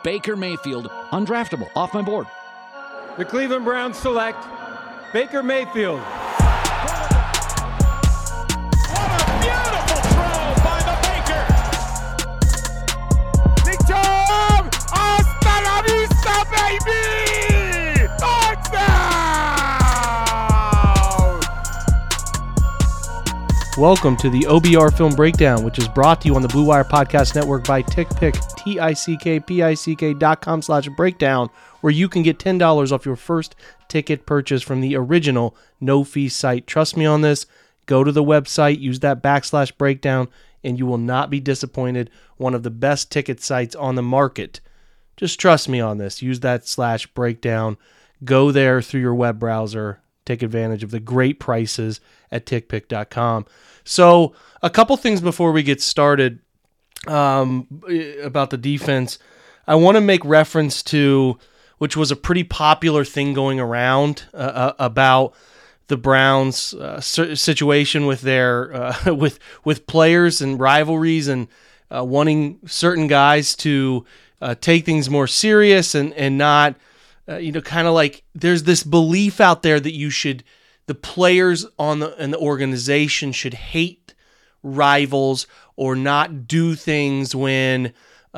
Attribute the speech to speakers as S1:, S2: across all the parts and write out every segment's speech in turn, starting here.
S1: Baker Mayfield, undraftable, off my board.
S2: The Cleveland Browns select Baker Mayfield.
S3: What a beautiful throw by the Baker! Big Tom! Hasta la vista, baby! Touchdown!
S4: Welcome to the OBR Film Breakdown, which is brought to you on the Blue Wire Podcast Network by TickPick, TickPick.com/breakdown, where you can get $10 off your first ticket purchase from the original no-fee site. Trust me on this. Go to the website, use that /breakdown, and you will not be disappointed. One of the best ticket sites on the market. Just trust me on this. Use that /breakdown. Go there through your web browser. Take advantage of the great prices at TickPick.com. So, a couple things before we get started about the defense. I want to make reference to, which was a pretty popular thing going around about the Browns' situation with their with players and rivalries and wanting certain guys to take things more serious and not. Kind of like there's this belief out there that the players in the organization should hate rivals or not do things when,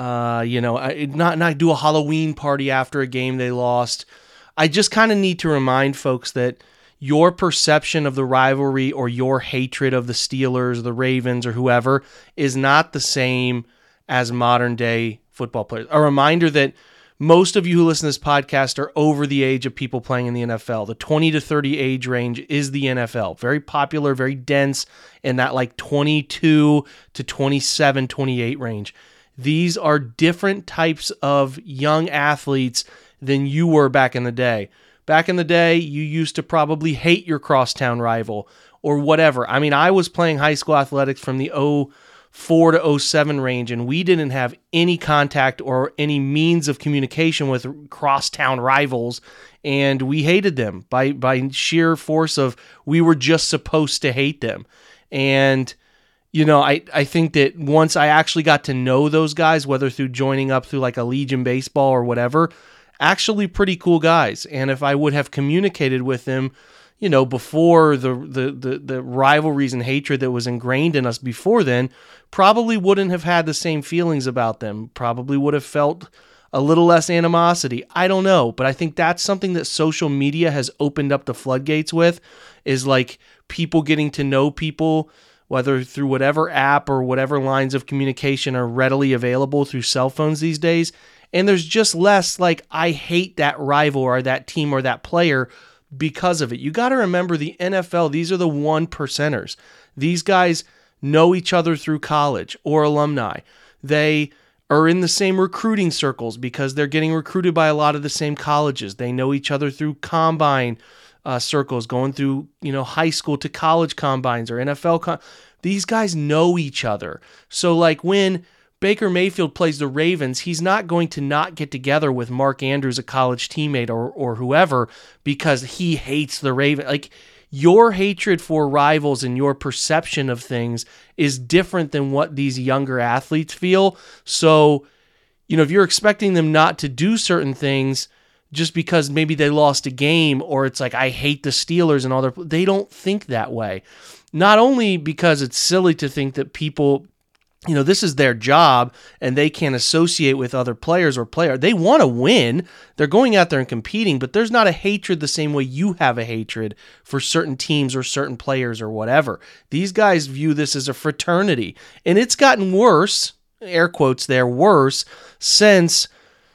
S4: not do a Halloween party after a game they lost. I just kind of need to remind folks that your perception of the rivalry or your hatred of the Steelers, the Ravens, or whoever is not the same as modern day football players. A reminder that most of you who listen to this podcast are over the age of people playing in the NFL. The 20 to 30 age range is the NFL. Very popular, very dense in that like 22 to 27, 28 range. These are different types of young athletes than you were back in the day. Back in the day, you used to probably hate your crosstown rival or whatever. I mean, I was playing high school athletics from the 04 to 07 range, and we didn't have any contact or any means of communication with crosstown rivals, and we hated them by sheer force of we were just supposed to hate them. And I think that once I actually got to know those guys, whether through joining up through like a Legion baseball or whatever, actually pretty cool guys. And if I would have communicated with them before the rivalries and hatred that was ingrained in us before then, probably wouldn't have had the same feelings about them, probably would have felt a little less animosity. I don't know, but I think that's something that social media has opened up the floodgates with, is like people getting to know people, whether through whatever app or whatever lines of communication are readily available through cell phones these days. And there's just less like, I hate that rival or that team or that player because of it. You got to remember the NFL, these are the 1%ers. These guys know each other through college or alumni. They are in the same recruiting circles because they're getting recruited by a lot of the same colleges. They know each other through combine circles, going through high school to college combines or NFL. These guys know each other. So like when Baker Mayfield plays the Ravens, he's not going to not get together with Mark Andrews, a college teammate, or whoever, because he hates the Ravens. Like, your hatred for rivals and your perception of things is different than what these younger athletes feel. So, if you're expecting them not to do certain things just because maybe they lost a game, or it's like, I hate the Steelers and all they don't think that way. Not only because it's silly to think that people, this is their job and they can't associate with other players They want to win. They're going out there and competing, but there's not a hatred the same way you have a hatred for certain teams or certain players or whatever. These guys view this as a fraternity, and it's gotten worse, air quotes there, worse, since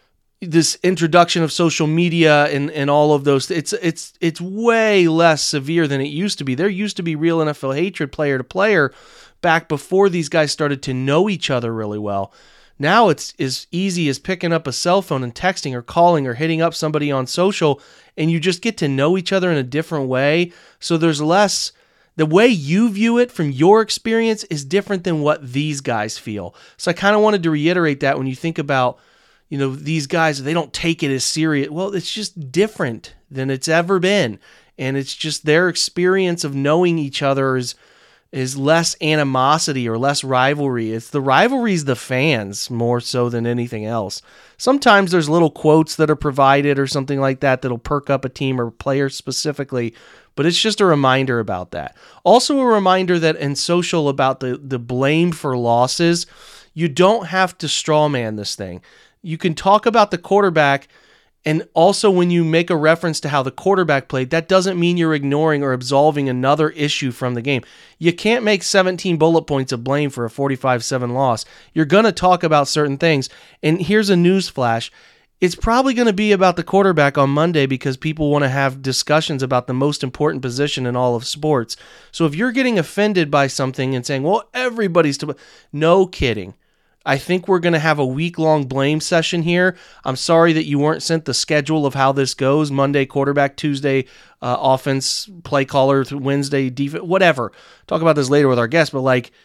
S4: this introduction of social media and all of those. It's way less severe than it used to be. There used to be real NFL hatred player to player back before these guys started to know each other really well. Now it's as easy as picking up a cell phone and texting or calling or hitting up somebody on social, and you just get to know each other in a different way. So there's less, the way you view it from your experience is different than what these guys feel. So I kind of wanted to reiterate that when you think about, these guys, they don't take it as serious. Well, it's just different than it's ever been. And it's just their experience of knowing each other is less animosity or less rivalry. It's the rivalry's the fans more so than anything else. Sometimes there's little quotes that are provided or something like that that'll perk up a team or player specifically, but it's just a reminder about that. Also a reminder that in social about the blame for losses, you don't have to straw man this thing. You can talk about the quarterback, and also when you make a reference to how the quarterback played, that doesn't mean you're ignoring or absolving another issue from the game. You can't make 17 bullet points of blame for a 45-7 loss. You're going to talk about certain things. And here's a news flash. It's probably going to be about the quarterback on Monday because people want to have discussions about the most important position in all of sports. So if you're getting offended by something and saying, well, everybody's to blame, no kidding. I think we're going to have a week-long blame session here. I'm sorry that you weren't sent the schedule of how this goes. Monday, quarterback. Tuesday, offense, play caller. Wednesday, defense, whatever. Talk about this later with our guests, but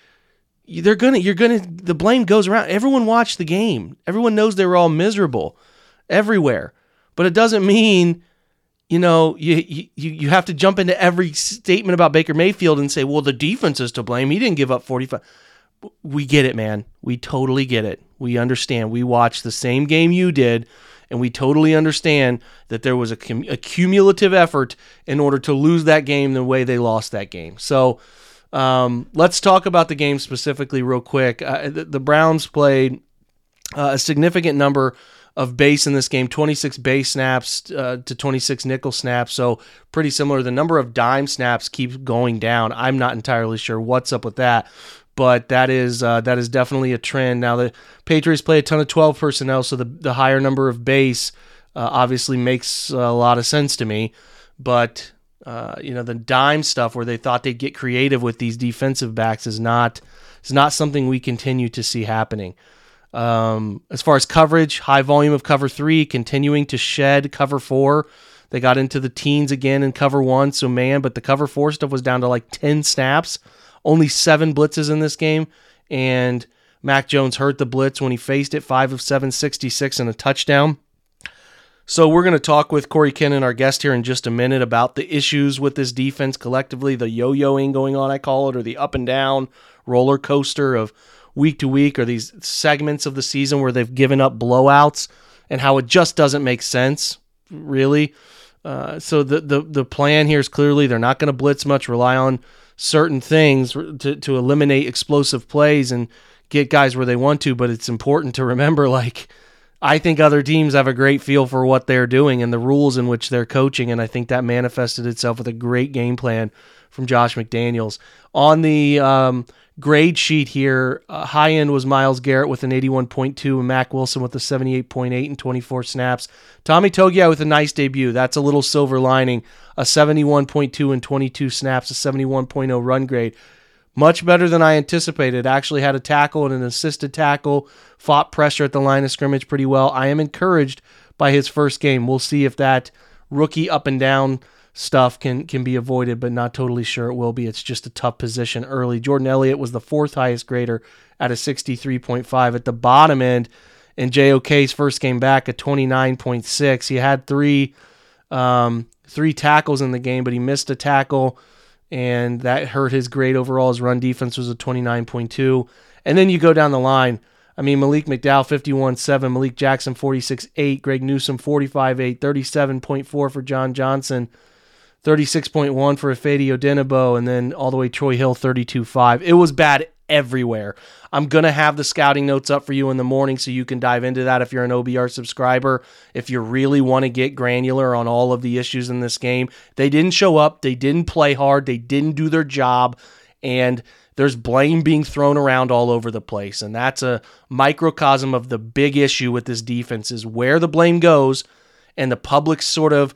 S4: the blame goes around. Everyone watched the game. Everyone knows they were all miserable everywhere. But it doesn't mean, you have to jump into every statement about Baker Mayfield and say, well, the defense is to blame. He didn't give up 45. We get it, man. We totally get it. We understand. We watched the same game you did, and we totally understand that there was a cumulative effort in order to lose that game the way they lost that game. So let's talk about the game specifically real quick. The Browns played a significant number of base in this game, 26 base snaps to 26 nickel snaps, so pretty similar. The number of dime snaps keeps going down. I'm not entirely sure what's up with that. But that is definitely a trend. Now, the Patriots play a ton of 12 personnel, so the higher number of base obviously makes a lot of sense to me. But, the dime stuff where they thought they'd get creative with these defensive backs is not something we continue to see happening. As far as coverage, high volume of cover 3, continuing to shed cover 4. They got into the teens again in cover 1, but the cover 4 stuff was down to like 10 snaps. Only 7 blitzes in this game, and Mac Jones hurt the blitz when he faced it, 5 of 7, 66, and a touchdown. So we're going to talk with Corey Kinnon, our guest here, in just a minute about the issues with this defense collectively, the yo-yoing going on, I call it, or the up and down roller coaster of week to week, or these segments of the season where they've given up blowouts, and how it just doesn't make sense, really. So the plan here is clearly they're not going to blitz much, rely on certain things to eliminate explosive plays and get guys where they want to, but it's important to remember, I think other teams have a great feel for what they're doing and the rules in which they're coaching, and I think that manifested itself with a great game plan from Josh McDaniels. On the grade sheet here, high end was Myles Garrett with an 81.2 and Mack Wilson with a 78.8 and 24 snaps. Tommy Togiai with a nice debut. That's a little silver lining. A 71.2 and 22 snaps, a 71.0 run grade. Much better than I anticipated. Actually had a tackle and an assisted tackle, fought pressure at the line of scrimmage pretty well. I am encouraged by his first game. We'll see if that rookie up and down stuff can be avoided, but not totally sure it will be. It's just a tough position early. Jordan Elliott was the 4th highest grader at a 63.5. At the bottom end, in JOK's first game back, a 29.6. He had three tackles in the game, but he missed a tackle, and that hurt his grade overall. His run defense was a 29.2. And then you go down the line. Malik McDowell, 51.7. Malik Jackson, 46.8. Greg Newsome, 45.8. 37.4 for John Johnson. 36.1 for Ifeadi Odenigbo, and then all the way Troy Hill, 32.5. It was bad everywhere. I'm going to have the scouting notes up for you in the morning so you can dive into that if you're an OBR subscriber. If you really want to get granular on all of the issues in this game, they didn't show up, they didn't play hard, they didn't do their job, and there's blame being thrown around all over the place, and that's a microcosm of the big issue with this defense is where the blame goes and the public's sort of,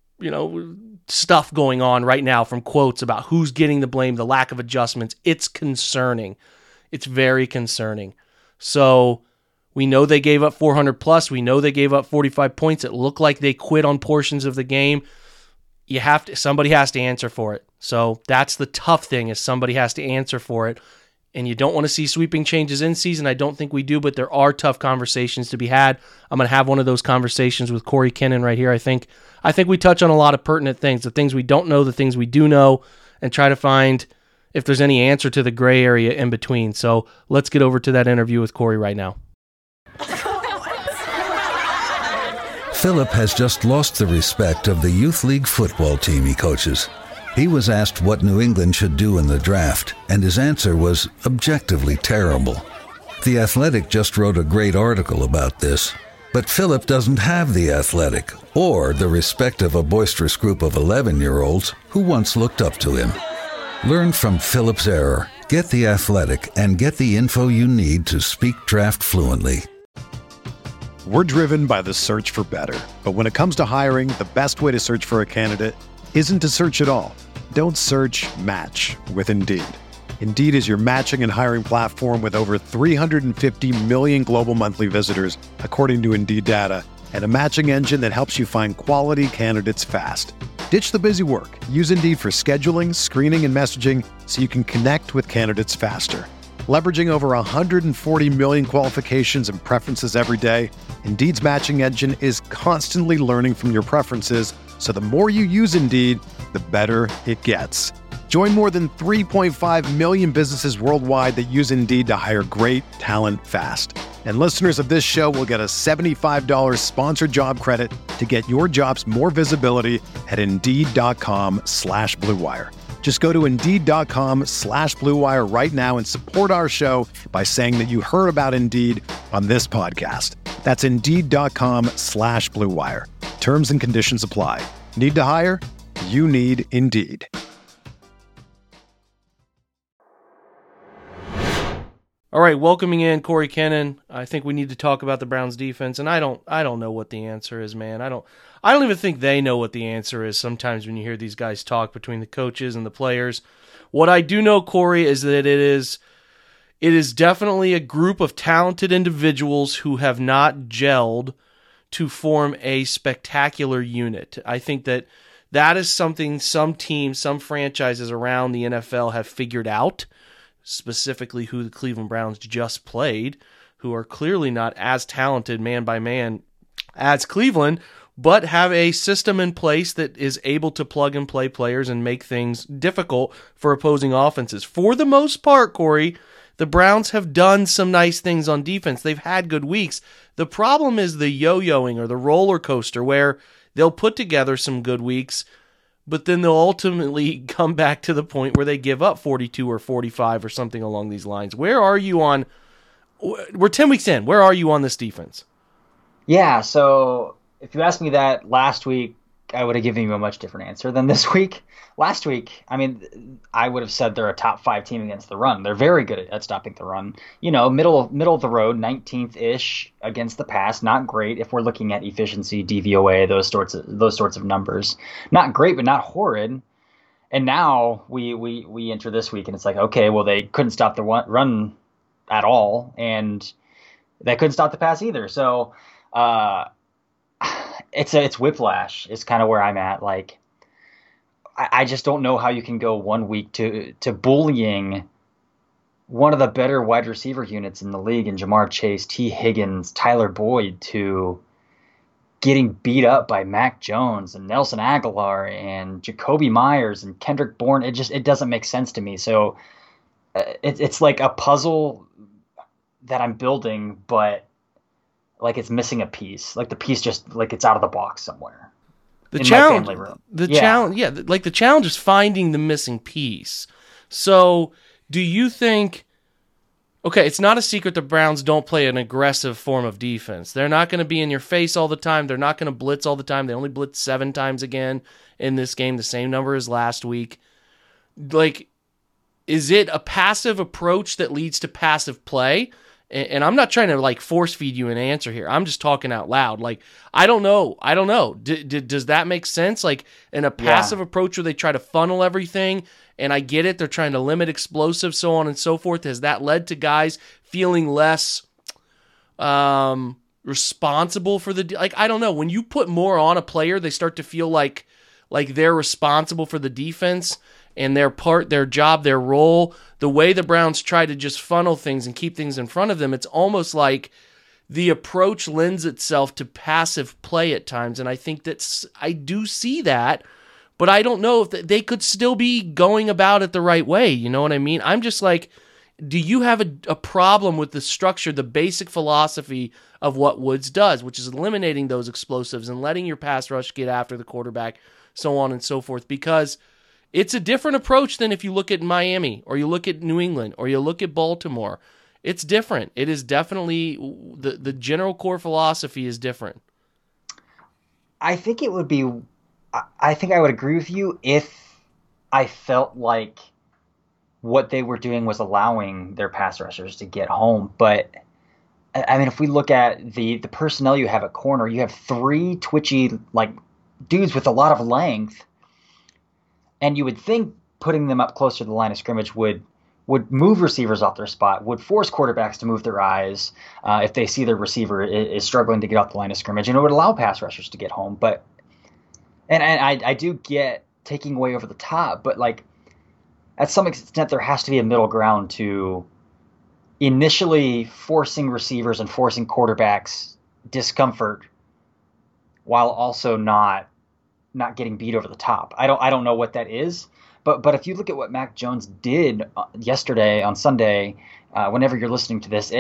S4: stuff going on right now from quotes about who's getting the blame, the lack of adjustments. It's concerning. It's very concerning. So we know they gave up 400 plus. We know they gave up 45 points. It looked like they quit on portions of the game. Somebody has to answer for it. So that's the tough thing is somebody has to answer for it. And you don't want to see sweeping changes in season. I don't think we do, but there are tough conversations to be had. I'm going to have one of those conversations with Corey Kinnon right here. I think we touch on a lot of pertinent things, the things we don't know, the things we do know, and try to find, if there's any answer to the gray area in between. So let's get over to that interview with Corey right now.
S5: Philip has just lost the respect of the youth league football team he coaches. He was asked what New England should do in the draft, and his answer was objectively terrible. The Athletic just wrote a great article about this, but Philip doesn't have the Athletic or the respect of a boisterous group of 11-year-olds who once looked up to him. Learn from Philip's error, get the Athletic, and get the info you need to speak draft fluently.
S6: We're driven by the search for better. But when it comes to hiring, the best way to search for a candidate isn't to search at all. Don't search, match with Indeed. Indeed is your matching and hiring platform with over 350 million global monthly visitors, according to Indeed data, and a matching engine that helps you find quality candidates fast. Ditch the busy work. Use Indeed for scheduling, screening, and messaging so you can connect with candidates faster. Leveraging over 140 million qualifications and preferences every day, Indeed's matching engine is constantly learning from your preferences, so the more you use Indeed, the better it gets. Join more than 3.5 million businesses worldwide that use Indeed to hire great talent fast. And listeners of this show will get a $75 sponsored job credit to get your jobs more visibility at Indeed.com/Blue Wire. Just go to Indeed.com/Blue Wire right now and support our show by saying that you heard about Indeed on this podcast. That's Indeed.com/Blue Wire. Terms and conditions apply. Need to hire? You need Indeed.
S4: All right, welcoming in Corey Kennan. I think we need to talk about the Browns defense, and I don't know what the answer is, man. I don't even think they know what the answer is sometimes when you hear these guys talk between the coaches and the players. What I do know, Corey, is that it is definitely a group of talented individuals who have not gelled to form a spectacular unit. I think that is something some teams, some franchises around the NFL have figured out, specifically who the Cleveland Browns just played, who are clearly not as talented man by man as Cleveland, but have a system in place that is able to plug and play players and make things difficult for opposing offenses. For the most part, Corey, the Browns have done some nice things on defense. They've had good weeks. The problem is the yo-yoing or the roller coaster where they'll put together some good weeks, but then they'll ultimately come back to the point where they give up 42 or 45 or something along these lines. Where are you on – we're 10 weeks in. Where are you on this defense?
S7: Yeah, so if you asked me that last week, I would have given you a much different answer than this week. Last week, I mean, I would have said they're a top 5 team against the run. They're very good at stopping the run. You know, middle of the road, 19th-ish against the pass. Not great if we're looking at efficiency, DVOA, those sorts of numbers. Not great, but not horrid. And now we enter this week, and it's like, okay, well, they couldn't stop the run at all, and they couldn't stop the pass either. So it's whiplash is kind of where I'm at. Like, I just don't know how you can go 1 week to bullying one of the better wide receiver units in the league in Jamar Chase, T. Higgins, Tyler Boyd, to getting beat up by Mac Jones and Nelson Aguilar and Jacoby Myers and Kendrick Bourne. It doesn't make sense to me. So it's like a puzzle that I'm building, but like it's missing a piece. Like the piece just like it's out of the box somewhere.
S4: The challenge is finding the missing piece. So do you think, okay, it's not a secret the Browns don't play an aggressive form of defense. They're not going to be in your face all the time. They're not going to blitz all the time. They only blitzed 7 times again in this game, the same number as last week. Like, is it a passive approach that leads to passive play? And I'm not trying to like force feed you an answer here. I'm just talking out loud. Like, I don't know. Does that make sense? Like in a passive approach where they try to funnel everything, and I get it. They're trying to limit explosives, so on and so forth. Has that led to guys feeling less responsible for the, like, I don't know. When you put more on a player, they start to feel like they're responsible for the defense and their job, their role. The way the Browns try to just funnel things and keep things in front of them, it's almost like the approach lends itself to passive play at times. And I think I do see that, but I don't know if they could still be going about it the right way. You know what I mean? I'm just like, do you have a problem with the structure, the basic philosophy of what Woods does, which is eliminating those explosives and letting your pass rush get after the quarterback, so on and so forth? Because it's a different approach than if you look at Miami or you look at New England or you look at Baltimore. It's different. It is definitely, the general core philosophy is different.
S7: I think I would agree with you if I felt like what they were doing was allowing their pass rushers to get home. But I mean, if we look at the personnel you have at corner, you have 3 twitchy, like, dudes with a lot of length. And you would think putting them up closer to the line of scrimmage would move receivers off their spot, would force quarterbacks to move their eyes if they see their receiver is struggling to get off the line of scrimmage, and it would allow pass rushers to get home. But and I do get taking away over the top, but like at some extent there has to be a middle ground to initially forcing receivers and forcing quarterbacks discomfort while also not getting beat over the top. I don't know what that is, but if you look at what Mac Jones did yesterday on Sunday, whenever you're listening to this,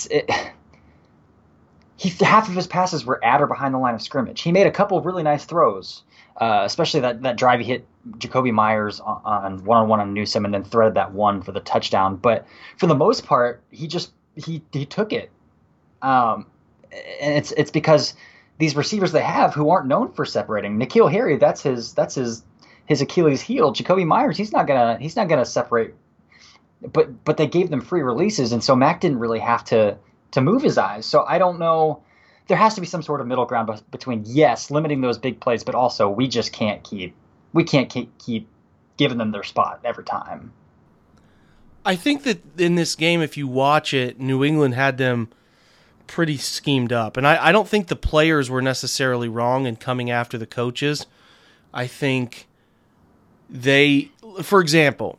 S7: half of his passes were at or behind the line of scrimmage. He made a couple of really nice throws, especially that drive he hit Jacoby Myers on one-on-one on Newsome and then threaded that one for the touchdown. But for the most part, he took it, and it's because these receivers they have who aren't known for separating. N'Keal Harry, that's his Achilles heel. Jacoby Myers, he's not gonna separate. But they gave them free releases, and so Mac didn't really have to move his eyes. So I don't know. There has to be some sort of middle ground between, yes, limiting those big plays, but also we can't keep giving them their spot every time.
S4: I think that in this game, if you watch it, New England had them pretty schemed up. And I don't think the players were necessarily wrong in coming after the coaches. I think for example,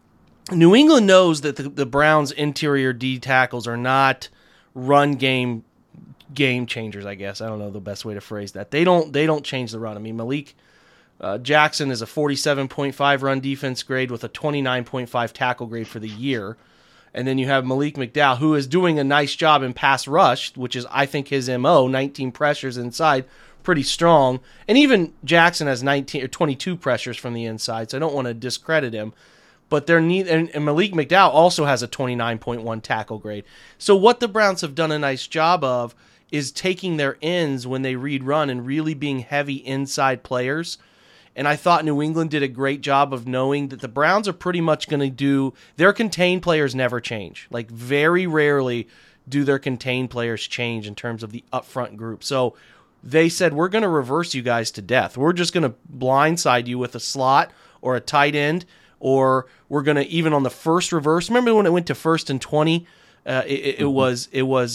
S4: New England knows that the Browns' interior D tackles are not run game changers, I guess. I don't know the best way to phrase that. They don't change the run. I mean, Malik Jackson is a 47.5 run defense grade with a 29.5 tackle grade for the year. And then you have Malik McDowell, who is doing a nice job in pass rush, which is, I think, his MO, 19 pressures inside, pretty strong. And even Jackson has 19 or 22 pressures from the inside, so I don't want to discredit him. But and Malik McDowell also has a 29.1 tackle grade. So what the Browns have done a nice job of is taking their ends when they read run and really being heavy inside players. And I thought New England did a great job of knowing that the Browns are pretty much going to do their contained players never change. Like, very rarely do their contained players change in terms of the upfront group. So they said, we're going to reverse you guys to death. We're just going to blindside you with a slot or a tight end, or we're going to, even on the first reverse. Remember when it went to 1st and 20? It was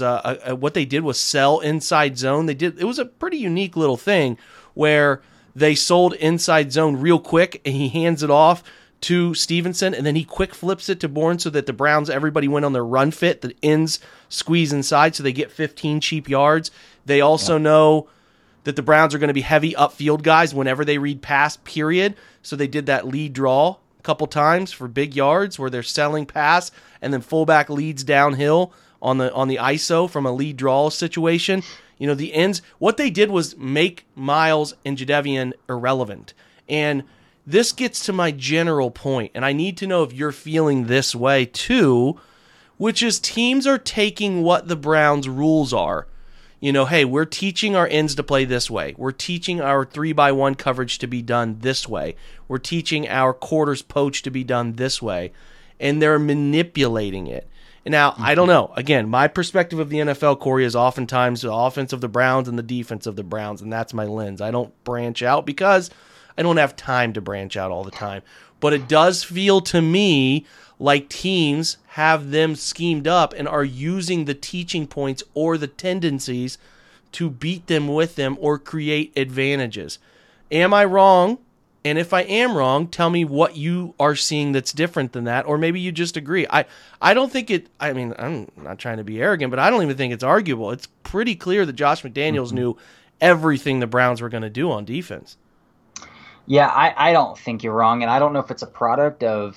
S4: what they did was sell inside zone. It was a pretty unique little thing where they sold inside zone real quick, and he hands it off to Stevenson, and then he quick flips it to Bourne so that the Browns, everybody went on their run fit. The ends squeeze inside, so they get 15 cheap yards. They also know that the Browns are going to be heavy upfield guys whenever they read pass, period. So they did that lead draw a couple times for big yards where they're selling pass, and then fullback leads downhill on the ISO from a lead draw situation. You know, the ends, what they did was make Miles and Jadeveon irrelevant. And this gets to my general point, and I need to know if you're feeling this way too, which is teams are taking what the Browns' rules are. You know, hey, we're teaching our ends to play this way. We're teaching our 3-by-1 coverage to be done this way. We're teaching our quarters poach to be done this way. And they're manipulating it. Now, I don't know. Again, my perspective of the NFL, Corey, is oftentimes the offense of the Browns and the defense of the Browns, and that's my lens. I don't branch out because I don't have time to branch out all the time. But it does feel to me like teams have them schemed up and are using the teaching points or the tendencies to beat them with them or create advantages. Am I wrong? And if I am wrong, tell me what you are seeing that's different than that, or maybe you just agree. I don't think it, I mean, I'm not trying to be arrogant, but I don't even think it's arguable. It's pretty clear that Josh McDaniels knew everything the Browns were going to do on defense.
S7: Yeah, I don't think you're wrong, and I don't know if it's a product of,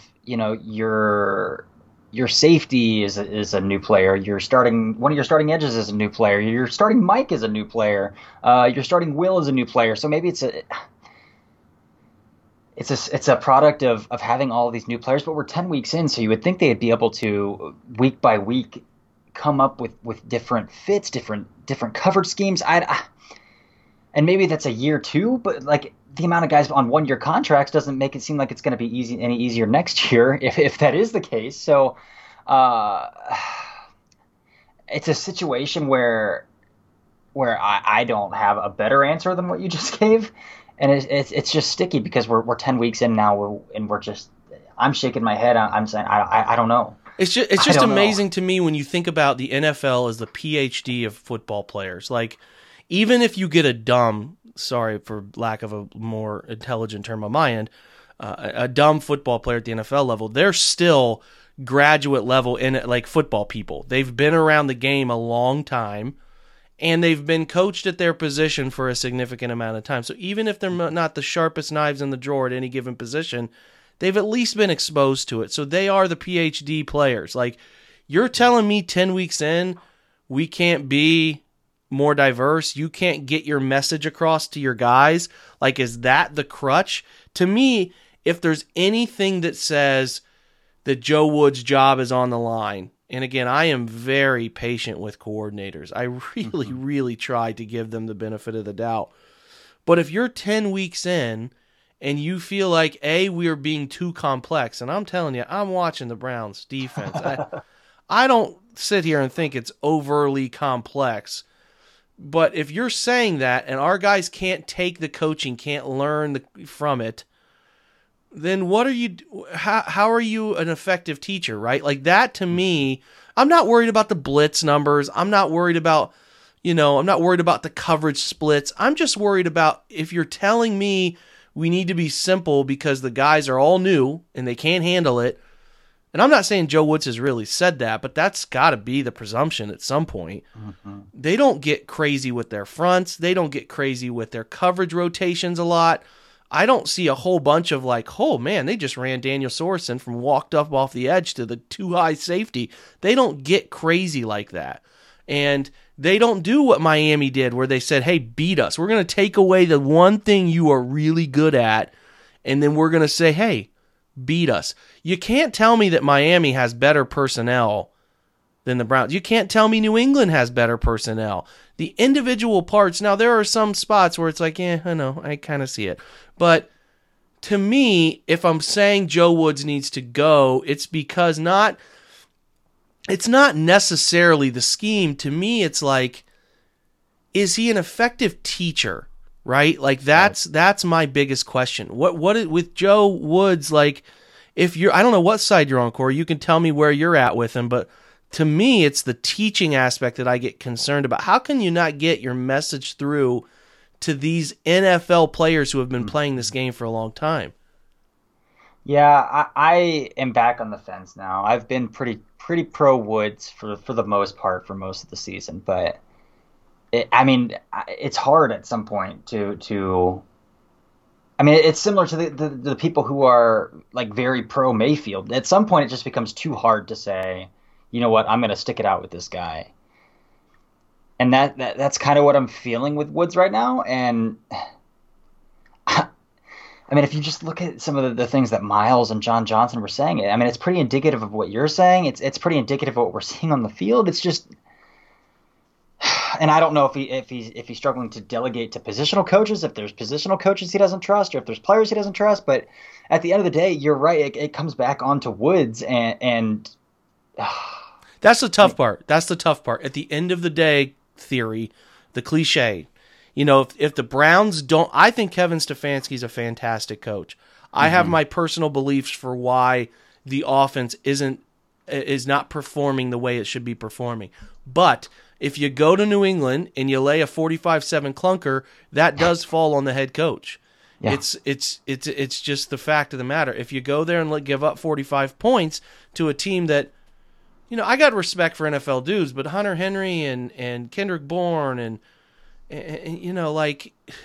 S7: your safety is a new player. One of your starting edges is a new player. Your starting Mike is a new player. Your starting Will is a new player. So maybe it's a product of having all of these new players, but we're 10 weeks in, so you would think they'd be able to week by week come up with different fits, different coverage schemes. And maybe that's a year too, but like the amount of guys on 1-year contracts doesn't make it seem like it's going to be any easier next year if that is the case. So it's a situation where I don't have a better answer than what you just gave, and it's just sticky because we're 10 weeks in now, and I'm shaking my head. I'm saying I don't know.
S4: It's just amazing to me when you think about the NFL as the PhD of football players. Like, even if you get a dumb, sorry for lack of a more intelligent term on my end, a dumb football player at the NFL level, they're still graduate level in like football people. They've been around the game a long time, and they've been coached at their position for a significant amount of time. So even if they're not the sharpest knives in the drawer at any given position, they've at least been exposed to it. So they are the PhD players. Like, you're telling me 10 weeks in, we can't be more diverse? You can't get your message across to your guys? Like, is that the crutch? To me, if there's anything that says that Joe Woods' job is on the line, and again, I am very patient with coordinators. I really, really try to give them the benefit of the doubt. But if you're 10 weeks in and you feel like, A, we are being too complex, and I'm telling you, I'm watching the Browns defense. I don't sit here and think it's overly complex. But if you're saying that and our guys can't take the coaching, can't learn from it, then what are you? How are you an effective teacher, right? Like, that to me, I'm not worried about the blitz numbers. I'm not worried about, I'm not worried about the coverage splits. I'm just worried about if you're telling me we need to be simple because the guys are all new and they can't handle it. And I'm not saying Joe Woods has really said that, but that's got to be the presumption at some point. They don't get crazy with their fronts. They don't get crazy with their coverage rotations a lot. I don't see a whole bunch of like, oh man, they just ran Daniel Sorensen from walked up off the edge to the too high safety. They don't get crazy like that. And they don't do what Miami did where they said, hey, beat us. We're going to take away the one thing you are really good at, and then we're going to say, hey, beat us. You can't tell me that Miami has better personnel than the Browns. You can't tell me New England has better personnel. The individual parts, now there are some spots where it's like, I know, I kind of see it. But to me, if I'm saying Joe Woods needs to go, it's because it's not necessarily the scheme. To me, it's like, is he an effective teacher? Right? Like, that's my biggest question. What with Joe Woods, like, if you're, I don't know what side you're on, Corey, you can tell me where you're at with him, but to me, it's the teaching aspect that I get concerned about. How can you not get your message through to these NFL players who have been playing this game for a long time?
S7: Yeah, I am back on the fence now. I've been pretty pro Woods for the most part for most of the season, but it's hard at some point to. I mean, it's similar to the people who are like very pro Mayfield. At some point, it just becomes too hard to say, you know what, I'm going to stick it out with this guy. And that's kind of what I'm feeling with Woods right now. And I mean, if you just look at some of the things that Miles and John Johnson were saying, I mean, it's pretty indicative of what you're saying. It's pretty indicative of what we're seeing on the field. It's just, and I don't know if he's struggling to delegate to positional coaches, if there's positional coaches he doesn't trust, or if there's players he doesn't trust. But at the end of the day, you're right. It comes back onto Woods, and
S4: that's the tough part. That's the tough part. At the end of the day, theory, the cliche, if the Browns don't, I think Kevin Stefanski's a fantastic coach. I have my personal beliefs for why the offense is not performing the way it should be performing. But if you go to New England and you lay a 45-7 clunker, that does fall on the head coach. Yeah. It's just the fact of the matter. If you go there and give up 45 points to a team that, I got respect for NFL dudes, but Hunter Henry and Kendrick Bourne and like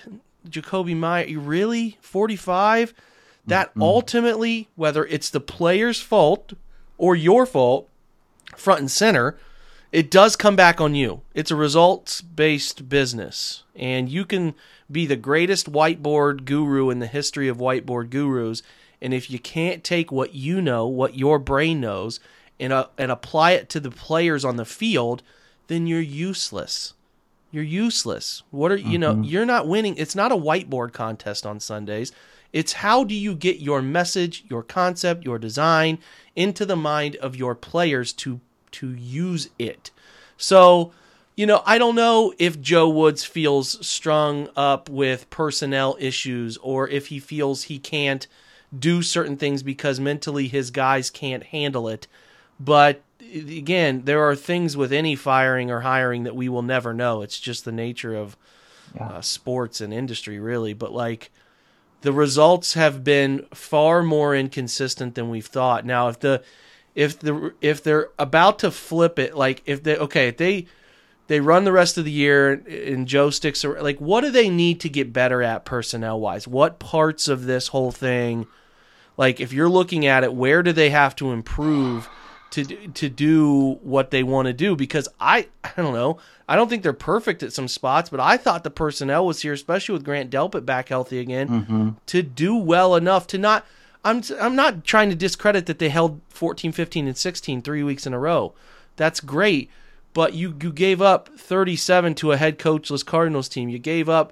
S4: Jacoby Meyer. You really? 45? That ultimately, whether it's the player's fault or your fault, front and center, it does come back on you. It's a results-based business. And you can be the greatest whiteboard guru in the history of whiteboard gurus, and if you can't take what you know, what your brain knows, and apply it to the players on the field, then you're useless. You're useless. What are you're not winning. It's not a whiteboard contest on Sundays. It's how do you get your message, your concept, your design into the mind of your players to use it. So, I don't know if Joe Woods feels strung up with personnel issues or if he feels he can't do certain things because mentally his guys can't handle it. But again, there are things with any firing or hiring that we will never know. It's just the nature of sports and industry, really. But the results have been far more inconsistent than we've thought. Now, if they're about to flip it, if they run the rest of the year and Joe sticks around, what do they need to get better at personnel wise? What parts of this whole thing, if you're looking at it, where do they have to improve to do what they want to do? Because I don't know. I don't think they're perfect at some spots, but I thought the personnel was here, especially with Grant Delpit back healthy again, to do well enough to not. I'm not trying to discredit that they held 14, 15, and 16 3 weeks in a row. That's great, but you gave up 37 to a head coachless Cardinals team. You gave up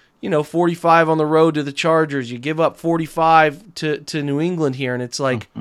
S4: 45 on the road to the Chargers. You give up 45 to New England here, and it's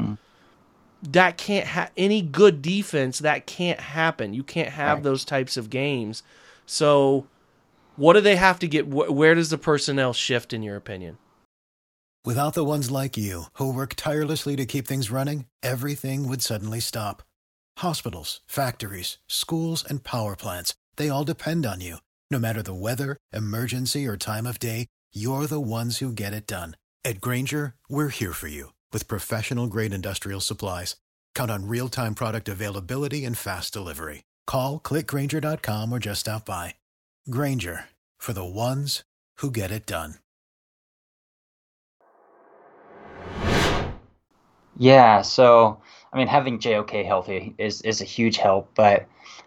S4: that can't any good defense, that can't happen. You can't have those types of games. So what do they have to get? Where does the personnel shift, in your opinion?
S8: Without the ones like you, who work tirelessly to keep things running, everything would suddenly stop. Hospitals, factories, schools, and power plants, they all depend on you. No matter the weather, emergency, or time of day, you're the ones who get it done. At Grainger, we're here for you with professional-grade industrial supplies. Count on real-time product availability and fast delivery. Call, clickgrainger.com, or just stop by. Grainger, for the ones who get it done.
S7: Yeah, so, having JOK healthy is a huge help, but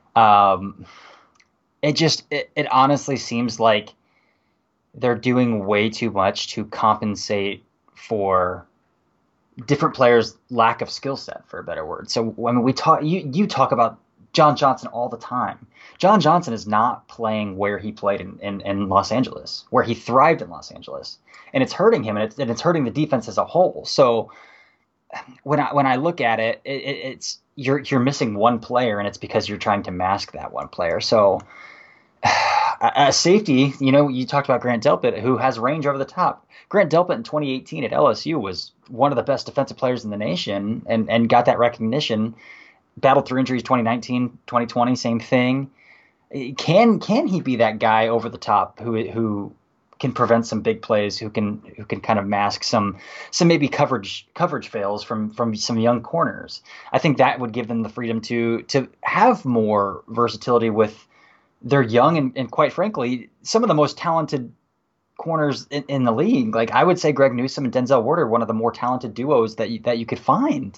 S7: it honestly seems like they're doing way too much to compensate for different players' lack of skill set, for a better word. So we talk, you talk about John Johnson all the time. John Johnson is not playing where he played in Los Angeles, where he thrived in Los Angeles, and it's hurting him, and it's hurting the defense as a whole. So when I look at it, it's you're missing one player, and it's because you're trying to mask that one player. So a safety, you talked about Grant Delpit, who has range over the top. Grant Delpit in 2018 at LSU was one of the best defensive players in the nation and got that recognition. Battled through injuries 2019, 2020, same thing. Can he be that guy over the top who can prevent some big plays, who can kind of mask some maybe coverage fails from some young corners? I think that would give them the freedom to have more versatility with their young and quite frankly some of the most talented corners in the league. Like I would say Greg Newsome and Denzel Ward are one of the more talented duos that you could find.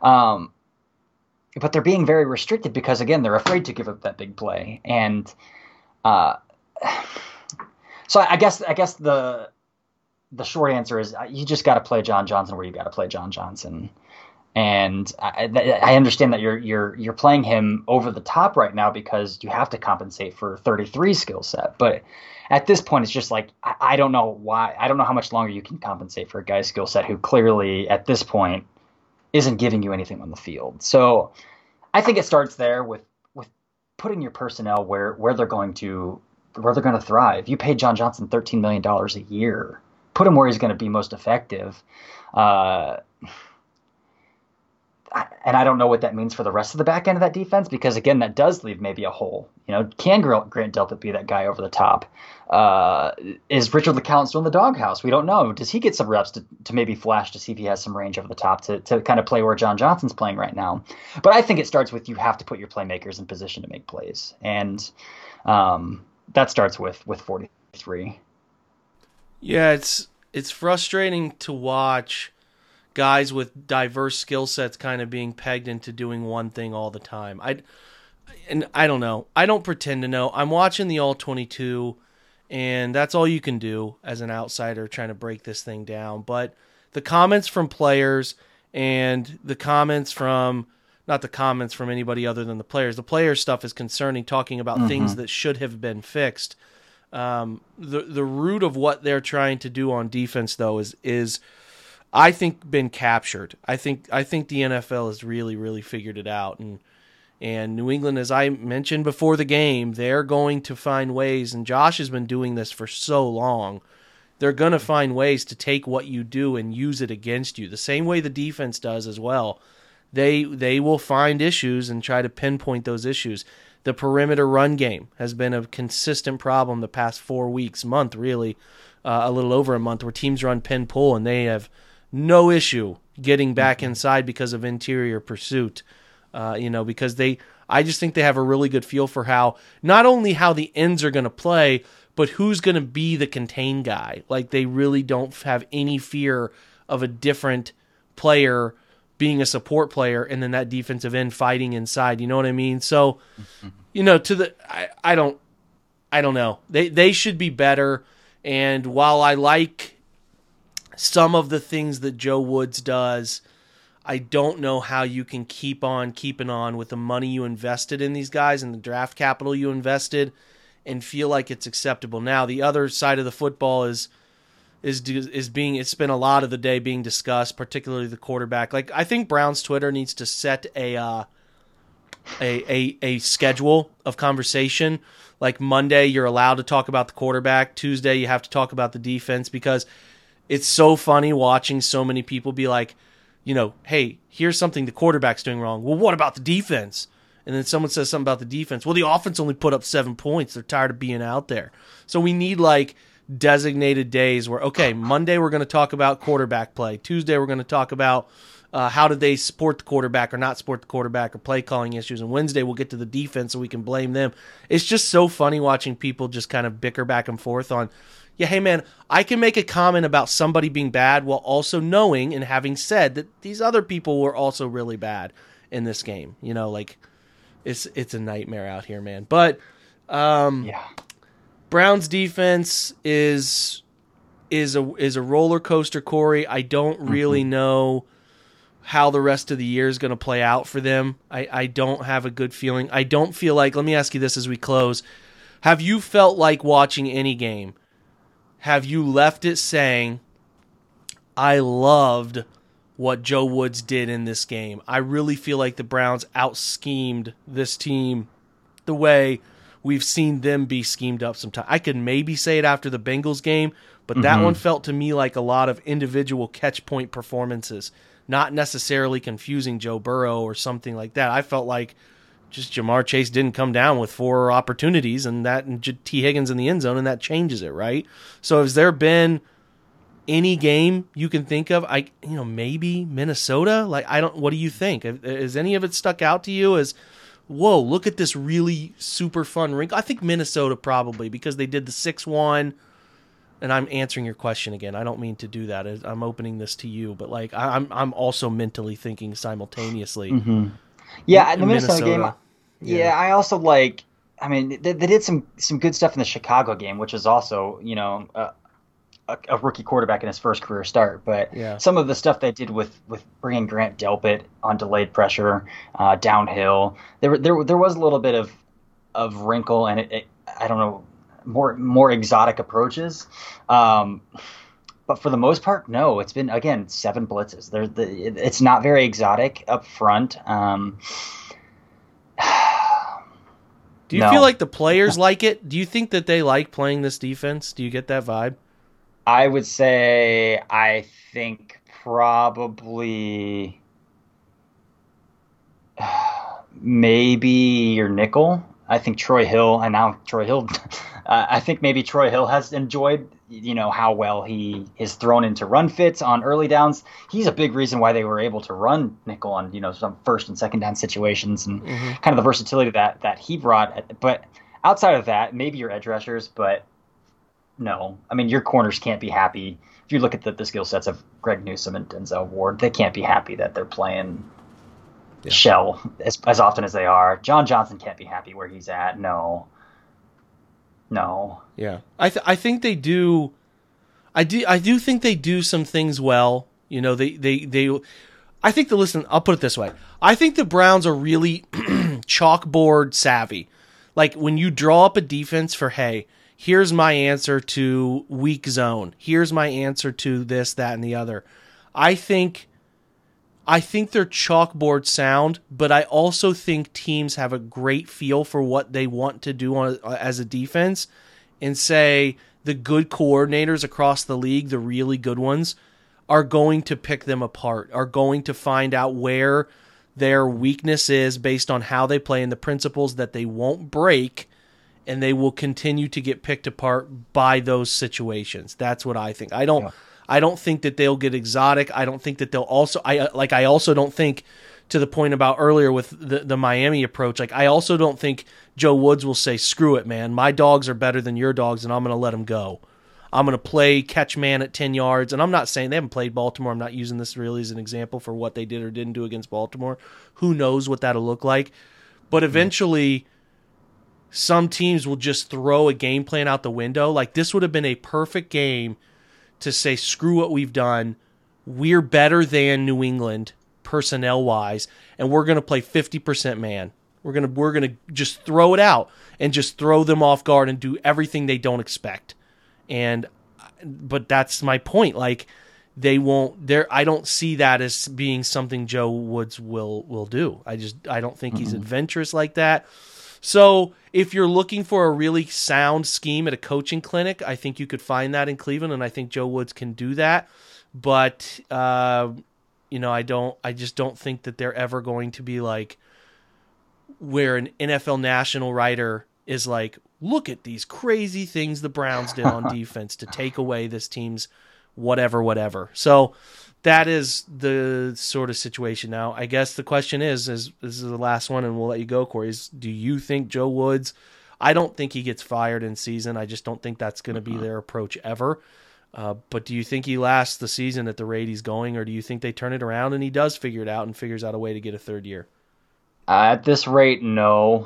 S7: But they're being very restricted because, again, they're afraid to give up that big play. And so I guess the short answer is you just got to play John Johnson where you got to play John Johnson. And I understand that you're playing him over the top right now because you have to compensate for 33 skill set. But at this point, it's just like I don't know why. I don't know how much longer you can compensate for a guy's skill set who clearly at this point isn't giving you anything on the field. So I think it starts there with putting your personnel where they're going to thrive. You paid John Johnson $13 million a year. Put him where he's going to be most effective. And I don't know what that means for the rest of the back end of that defense because, again, that does leave maybe a hole. Can Grant Delpit be that guy over the top? Is Richard LeCounte still in the doghouse? We don't know. Does he get some reps to maybe flash to see if he has some range over the top to kind of play where John Johnson's playing right now? But I think it starts with you have to put your playmakers in position to make plays. And that starts with 43.
S4: Yeah, it's frustrating to watch guys with diverse skill sets kind of being pegged into doing one thing all the time. I don't know. I don't pretend to know. I'm watching the All-22, and that's all you can do as an outsider trying to break this thing down. But the comments from players and the comments from not the comments from anybody other than the players. The player stuff is concerning, talking about things that should have been fixed. The root of what they're trying to do on defense, though, is I think been captured. I think the NFL has really, really figured it out, and New England, as I mentioned before the game, they're going to find ways. And Josh has been doing this for so long. They're going to find ways to take what you do and use it against you, the same way the defense does as well. They will find issues and try to pinpoint those issues. The perimeter run game has been a consistent problem the past 4 weeks, month really, a little over a month, where teams run pin pull and they have no issue getting back inside because of interior pursuit. Because I just think they have a really good feel for how, not only how the ends are going to play, but who's going to be the contain guy. Like, they really don't have any fear of a different player being a support player and then that defensive end fighting inside. You know what I mean? So, I don't know. They should be better. And while I like some of the things that Joe Woods does, I don't know how you can keep on keeping on with the money you invested in these guys and the draft capital you invested and feel like it's acceptable. Now, the other side of the football is it's been a lot of the day being discussed, particularly the quarterback. Like, I think Brown's Twitter needs to set a schedule of conversation. Like, Monday you're allowed to talk about the quarterback, Tuesday you have to talk about the defense, because it's so funny watching so many people be like, hey, here's something the quarterback's doing wrong. Well, what about the defense? And then someone says something about the defense. Well, the offense only put up 7 points. They're tired of being out there. So we need designated days where, okay, Monday we're going to talk about quarterback play. Tuesday we're going to talk about how did they support the quarterback or not support the quarterback or play calling issues. And Wednesday we'll get to the defense so we can blame them. It's just so funny watching people just kind of bicker back and forth on, yeah, hey man, I can make a comment about somebody being bad while also knowing and having said that these other people were also really bad in this game. It's a nightmare out here, man. But yeah. Brown's defense is a roller coaster, Corey. I don't really know how the rest of the year is going to play out for them. I don't have a good feeling. I don't feel like, let me ask you this as we close. Have you felt like watching any game? Have you left it saying, I loved what Joe Woods did in this game? I really feel like the Browns out-schemed this team the way we've seen them be schemed up sometimes. I could maybe say it after the Bengals game, but that one felt to me like a lot of individual catch point performances, not necessarily confusing Joe Burrow or something like that. I felt like just Jamar Chase didn't come down with 4 opportunities and T. Higgins in the end zone, and that changes it, right? So has there been any game you can think of? Maybe Minnesota? What do you think? Has any of it stuck out to you as, whoa, look at this really super fun wrinkle? I think Minnesota probably, because they did the 6-1, and I'm answering your question again. I don't mean to do that. I'm opening this to you, but I'm also mentally thinking simultaneously.
S7: Mm-hmm. Yeah, the Minnesota game. Yeah, I also they did some good stuff in the Chicago game, which is also, a rookie quarterback in his first career start. But some of the stuff they did with bringing Grant Delpit on delayed pressure, downhill, there was a little bit of wrinkle and it I don't know, more exotic approaches. But for the most part, no. It's been, again, 7 blitzes. It's not very exotic up front.
S4: Do you feel like the players like it? Do you think that they like playing this defense? Do you get that vibe?
S7: I would say I think probably maybe your nickel. I think Troy Hill, I think maybe Troy Hill has enjoyed, how well he is thrown into run fits on early downs. He's a big reason why they were able to run nickel on, some first and second down situations and kind of the versatility that he brought. But outside of that, maybe your edge rushers, but no. I mean, your corners can't be happy. If you look at the skill sets of Greg Newsome and Denzel Ward, they can't be happy that they're playing shell as often as they are. John Johnson can't be happy where he's at. No.
S4: Yeah. I think they do. I do think they do some things well. You know, I think listen, I'll put it this way. I think the Browns are really chalkboard savvy. Like when you draw up a defense for, hey, here's my answer to weak zone. Here's my answer to this, that, and the other. I think they're chalkboard sound, but I also think teams have a great feel for what they want to do as a defense, and say the good coordinators across the league, the really good ones, are going to pick them apart, are going to find out where their weakness is based on how they play and the principles that they won't break, and they will continue to get picked apart by those situations. That's what I think. I don't think that they'll get exotic. I don't think that they'll also I also don't think, to the point about earlier with the Miami approach, like I also don't think Joe Woods will say, screw it, man. My dogs are better than your dogs, and I'm going to let them go. I'm going to play catch man at 10 yards. And I'm not saying they haven't played Baltimore. I'm not using this really as an example for what they did or didn't do against Baltimore. Who knows what that'll look like. But eventually, some teams will just throw a game plan out the window. Like this would have been a perfect game to say, screw what we've done. We're better than New England personnel-wise, and we're going to play 50% man. We're going to just throw it out and just throw them off guard and do everything they don't expect. But that's my point. Like they won't. I don't see that as being something Joe Woods will do. I don't think he's adventurous like that. So if you're looking for a really sound scheme at a coaching clinic, I think you could find that in Cleveland, and I think Joe Woods can do that. But I just don't think that they're ever going to be like where an NFL national writer is like, look at these crazy things the Browns did on defense to take away this team's whatever. So that is the sort of situation. Now, I guess the question is this is the last one, and we'll let you go, Corey, is do you think Joe Woods, I don't think he gets fired in season. I just don't think that's going to be their approach ever. But do you think he lasts the season at the rate he's going, or do you think they turn it around and he does figure it out and figures out a way to get a third year?
S7: At this rate, no.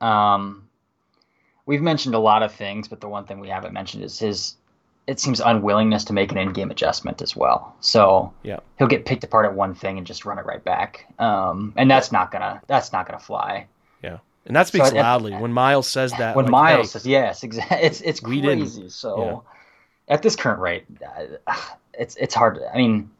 S7: We've mentioned a lot of things, but the one thing we haven't mentioned is his, it seems, unwillingness to make an in-game adjustment as well. So he'll get picked apart at one thing and just run it right back. And that's not gonna fly.
S4: Yeah. And that speaks loudly. When Miles says that.
S7: When Miles says, yes, exactly. It's crazy. So at this current rate, it's hard. I mean,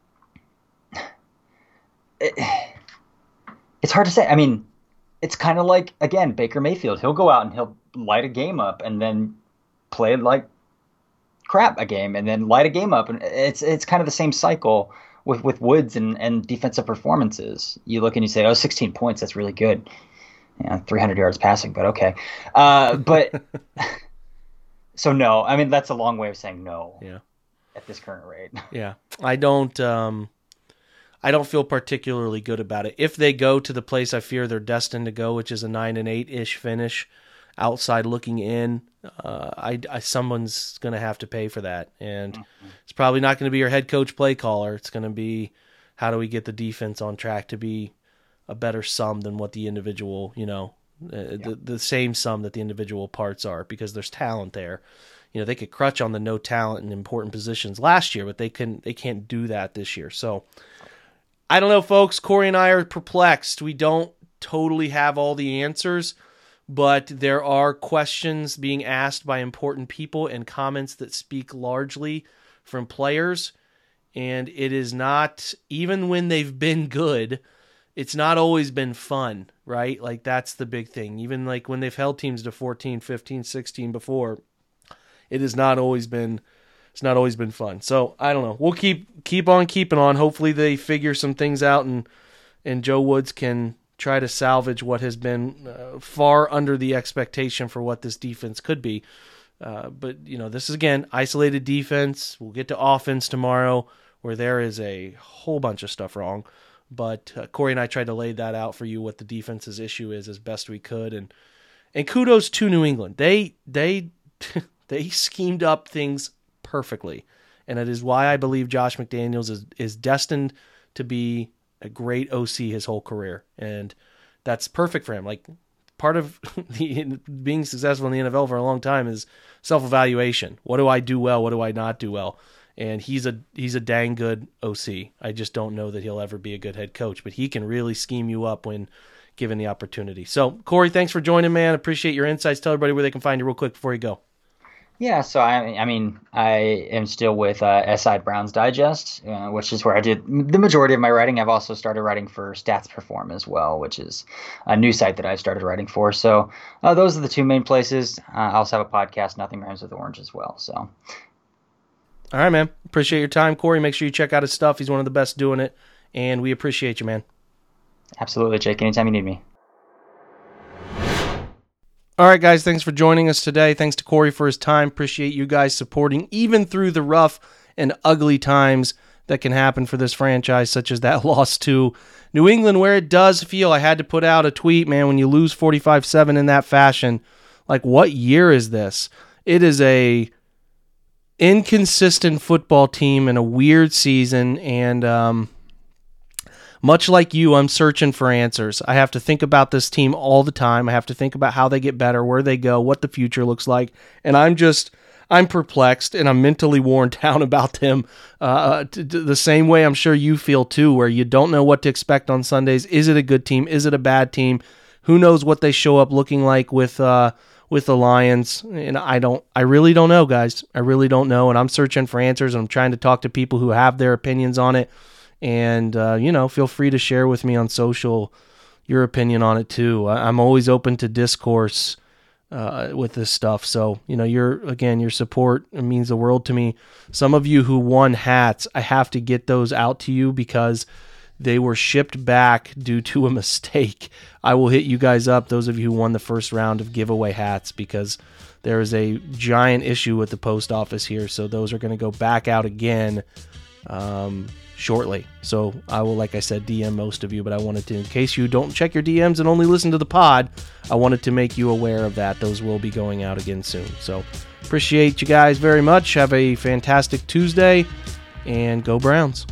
S7: it's hard to say. I mean, it's kind of like, again, Baker Mayfield. He'll go out and he'll light a game up and then play like crap a game and then light a game up. And it's kind of the same cycle with Woods and defensive performances. You look and you say, oh, 16 points, that's really good. 300 yards passing, but okay. But so no, I mean, that's a long way of saying no. Yeah. At this current rate.
S4: Yeah. I don't feel particularly good about it. If they go to the place I fear they're destined to go, which is a 9-8-ish finish, outside looking in, someone's going to have to pay for that. And it's probably not going to be your head coach play caller. It's going to be, how do we get the defense on track to be a better sum than what the individual, the same sum that the individual parts are, because there's talent there. They could crutch on the no talent in important positions last year, but they can't do that this year. So I don't know, folks. Corey and I are perplexed. We don't totally have all the answers, but there are questions being asked by important people and comments that speak largely from players. And it is not, even when they've been good, it's not always been fun, right? Like, that's the big thing. Even like when they've held teams to 14, 15, 16 before, it has not always been, it's not always been fun. So I don't know. We'll keep on keeping on. Hopefully they figure some things out and Joe Woods can try to salvage what has been far under the expectation for what this defense could be. But this is, again, isolated defense. We'll get to offense tomorrow, where there is a whole bunch of stuff wrong. But Corey and I tried to lay that out for you, what the defense's issue is, as best we could. And kudos to New England. They They schemed up things perfectly. And it is why I believe Josh McDaniels is destined to be a great OC his whole career. And that's perfect for him. Like, part of being successful in the NFL for a long time is self-evaluation. What do I do well? What do I not do well? And he's a dang good OC. I just don't know that he'll ever be a good head coach, but he can really scheme you up when given the opportunity. So, Corey, thanks for joining, man. Appreciate your insights. Tell everybody where they can find you real quick before you go.
S7: Yeah, so I am still with SI Browns Digest, which is where I did the majority of my writing. I've also started writing for Stats Perform as well, which is a new site that I started writing for. So those are the two main places. I also have a podcast, Nothing Rhymes with Orange, as well. So,
S4: all right, man. Appreciate your time, Corey. Make sure you check out his stuff. He's one of the best doing it, and we appreciate you, man.
S7: Absolutely, Jake. Anytime you need me.
S4: All right, guys, thanks for joining us today. Thanks to Corey for his time. Appreciate you guys supporting, even through the rough and ugly times that can happen for this franchise, such as that loss to New England, where it does feel, I had to put out a tweet, man, when you lose 45-7 in that fashion, like, what year is this? It is a inconsistent football team in a weird season, and much like you, I'm searching for answers. I have to think about this team all the time. I have to think about how they get better, where they go, what the future looks like. And I'm perplexed, and I'm mentally worn down about them the same way I'm sure you feel too, where you don't know what to expect on Sundays. Is it a good team? Is it a bad team? Who knows what they show up looking like with the Lions? And I really don't know, guys. I really don't know. And I'm searching for answers, and I'm trying to talk to people who have their opinions on it. And, feel free to share with me on social your opinion on it too. I'm always open to discourse with this stuff. So, your support, it means the world to me. Some of you who won hats, I have to get those out to you because they were shipped back due to a mistake. I will hit you guys up, those of you who won the first round of giveaway hats, because there is a giant issue with the post office here. So those are going to go back out again shortly. So I will, like I said, DM most of you, but I wanted to, in case you don't check your DMs and only listen to the pod, I wanted to make you aware of that. Those will be going out again soon. So appreciate you guys very much. Have a fantastic Tuesday, and go Browns.